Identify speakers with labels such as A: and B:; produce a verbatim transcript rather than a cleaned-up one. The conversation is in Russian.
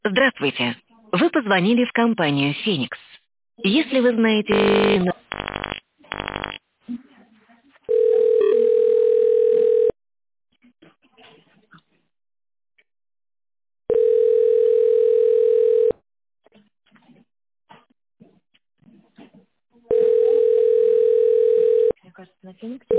A: Здравствуйте. Вы позвонили в компанию «Феникс». Если вы знаете... Мне кажется, на «Фениксе»